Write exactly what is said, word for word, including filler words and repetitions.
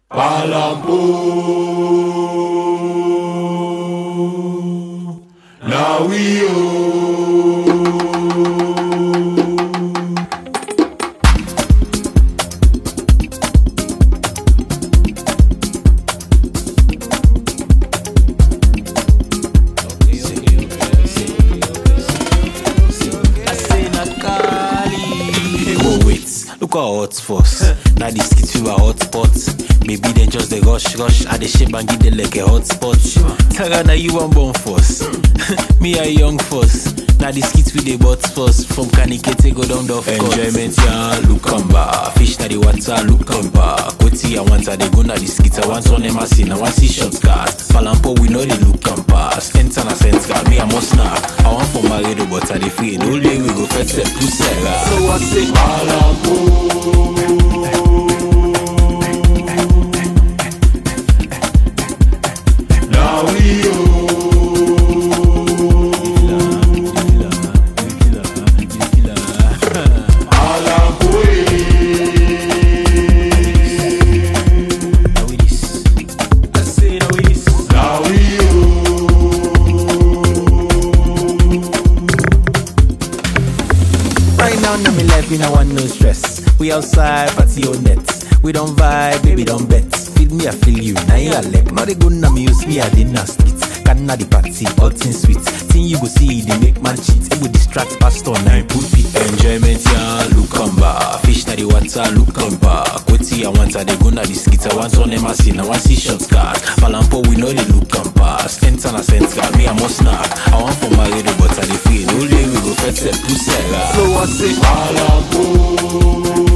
Palampo, now we oh. Look at hot force. Now the skits feel a hot spot. Baby then just the rush rush. I the shape and give the like a hot spot. Tara now you want born force. Me a young force. Now the skits with the butt force. From Kanikete go down the course. Enjoyment ya look come back. Fish na the water look come back. Koti I want they go na the skits. I want on them I see now I see shortcuts. Palampo we know they look come pass. Enter na sense got me I must snack. I want for my radio but I dey free. No day we go fetch step to Sarah. So I say Palampo. Now we oh. Now me life, we no want no stress. We outside, party on net. We don't vibe, baby, don't bet. Feel me, I feel you, now you a leg. Not a good na me, use me, I did not spit. Can na the party, all things sweet. Thing you go see, they make man cheat. It will distract pastor, now you put it. Enjoyment, yeah, look come back. Fish na the water, look come back. Koti, I want, I they go na the skits. I want on them, I see, now I see shortcuts. Palampo, we know they look come pass. Enter na sense, got me, I must snack. I want for my radio, but I they feel. No day we go fetch step to Sarah. So I say Palampo.